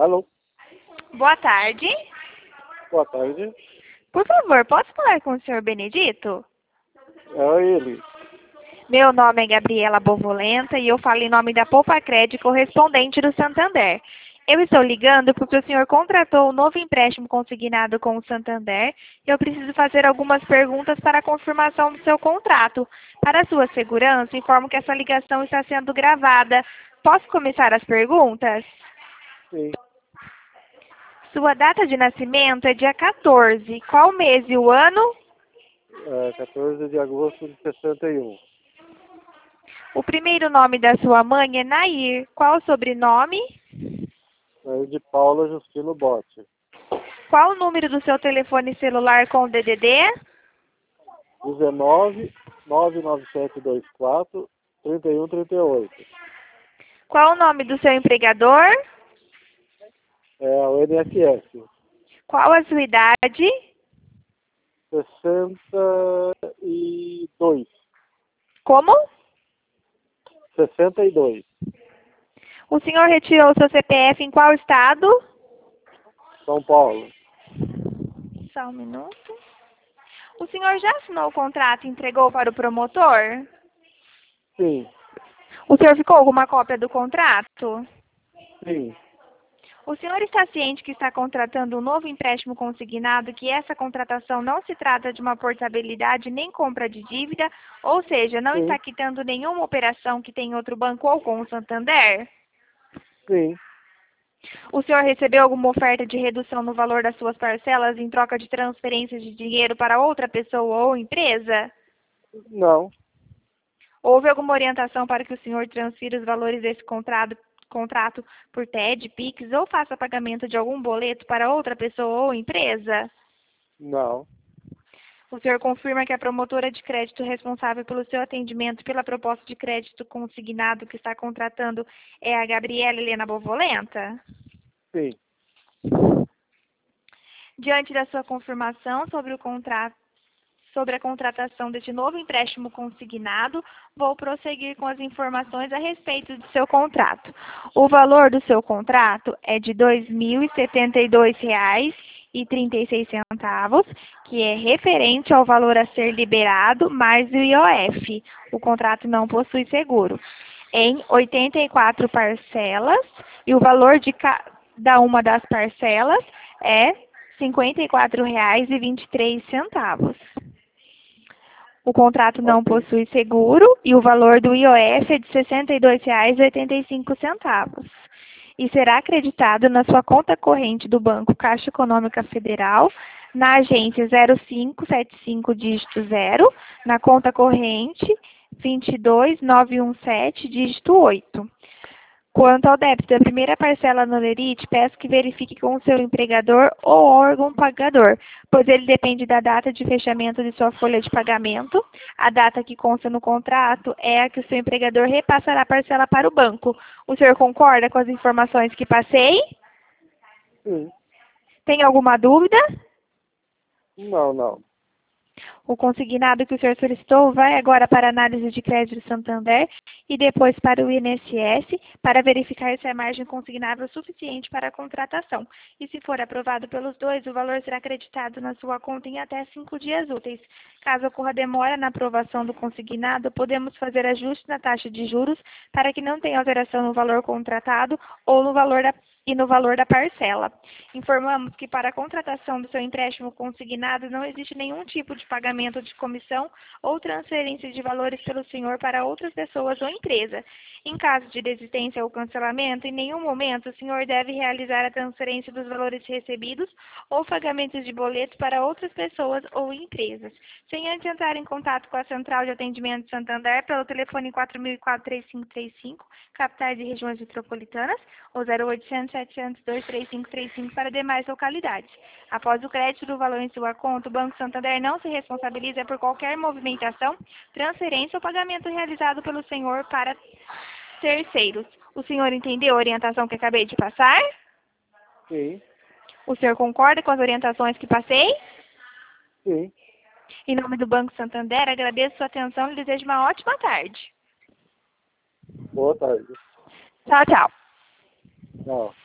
Alô, Boa tarde. boa tarde. Por favor, posso falar com o senhor Benedito? É ele. Meu nome é Gabriela Bovolenta e eu falo em nome da Poupa Crédito correspondente do Santander. Eu estou ligando porque o senhor contratou um novo empréstimo consignado com o Santander e eu preciso fazer algumas perguntas para a confirmação do seu contrato. Para sua segurança, informo que essa ligação está sendo gravada. Posso começar as perguntas? Sim, Sua data de nascimento é dia 14. Qual mês e o ano? 14 de agosto de 61. O primeiro nome da sua mãe é Nair. Qual o sobrenome? É de Paula Justino Botti. Qual o número do seu telefone celular com o DDD? 19 99724 3138. Qual o nome do seu empregador? É o NSS. Qual a sua idade? 62. Como? 62. O senhor retirou o seu CPF em qual estado? São Paulo. Só um minuto. O senhor já assinou o contrato e entregou para o promotor? Sim, O senhor ficou com alguma cópia do contrato? sim, O senhor está ciente que está contratando um novo empréstimo consignado, que essa contratação não se trata de uma portabilidade nem compra de dívida, ou seja, não sim, está quitando nenhuma operação que tem em outro banco ou com o Santander? sim. O senhor recebeu alguma oferta de redução no valor das suas parcelas em troca de transferência de dinheiro para outra pessoa ou empresa? Não, Houve alguma orientação para que o senhor transfira os valores desse contrato por TED, Pix ou faça pagamento de algum boleto para outra pessoa ou empresa? não, O senhor confirma que a promotora de crédito responsável pelo seu atendimento e pela proposta de crédito consignado que está contratando é a Gabriela Helena Bovolenta? sim. Diante da sua confirmação sobre a contratação deste novo empréstimo consignado, vou prosseguir com as informações a respeito do seu contrato. O valor do seu contrato é de R$ 2.072,36, que é referente ao valor a ser liberado mais o IOF. O contrato não possui seguro. Em 84 parcelas, e o valor de cada uma das parcelas é R$ 54,23. O contrato não Ok. possui seguro e o valor do IOF é de R$ 62,85. E será acreditado na sua conta corrente do Banco Caixa Econômica Federal, na agência 0575 dígito 0, na conta corrente 22917 dígito 8. Quanto ao débito da primeira parcela no Lerite, peço que verifique com o seu empregador ou órgão pagador, pois ele depende da data de fechamento de sua folha de pagamento. A data que consta no contrato é a que o seu empregador repassará a parcela para o banco. O senhor concorda com as informações que passei? Sim. Tem alguma dúvida? Não, não. O consignado que o senhor solicitou vai agora para a análise de crédito do Santander e depois para o INSS para verificar se a margem consignável é suficiente para a contratação. E se for aprovado pelos dois, o valor será acreditado na sua conta em até 5 dias úteis. Caso ocorra demora na aprovação do consignado, podemos fazer ajuste na taxa de juros para que não tenha alteração no valor contratado ou no valor da parcela. Informamos que para a contratação do seu empréstimo consignado não existe nenhum tipo de pagamento de comissão ou transferência de valores pelo senhor para outras pessoas ou empresa. Em caso de desistência ou cancelamento, em nenhum momento o senhor deve realizar a transferência dos valores recebidos ou pagamentos de boletos para outras pessoas ou empresas. Sem antes entrar em contato com a Central de Atendimento de Santander pelo telefone 4004-3535, capitais e regiões metropolitanas, ou 0800-702-3535 para demais localidades. Após o crédito do valor em sua conta, o Banco Santander não se responsabiliza por qualquer movimentação, transferência ou pagamento realizado pelo senhor para terceiros. O senhor entendeu a orientação que acabei de passar? Sim, O senhor concorda com as orientações que passei? sim. Em nome do Banco Santander, agradeço sua atenção e desejo uma ótima tarde. Boa tarde. Tchau, tchau. Tchau.